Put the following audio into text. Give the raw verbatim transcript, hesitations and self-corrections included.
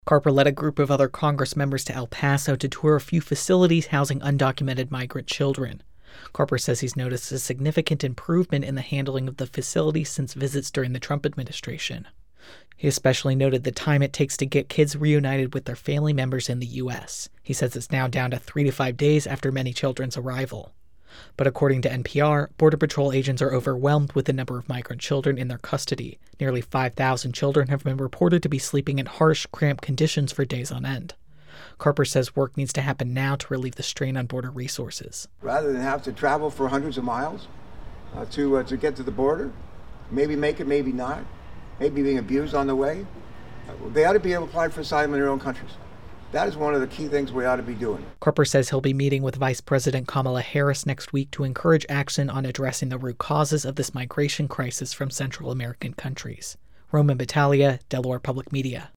Carper led a group of other Congress members to El Paso to tour a few facilities housing undocumented migrant children. Carper says he's noticed a significant improvement in the handling of the facilities since visits during the Trump administration. He especially noted the time it takes to get kids reunited with their family members in the U S. He says it's now down to three to five days after many children's arrival. But according to N P R, Border Patrol agents are overwhelmed with the number of migrant children in their custody. Nearly five thousand children have been reported to be sleeping in harsh, cramped conditions for days on end. Carper says work needs to happen now to relieve the strain on border resources. Rather than have to travel for hundreds of miles uh, to uh, to get to the border, maybe make it, maybe not, maybe being abused on the way, uh, they ought to be able to apply for asylum in their own countries. That is one of the key things we ought to be doing. Carper says he'll be meeting with Vice President Kamala Harris next week to encourage action on addressing the root causes of this migration crisis from Central American countries. Roman Battaglia, Delaware Public Media.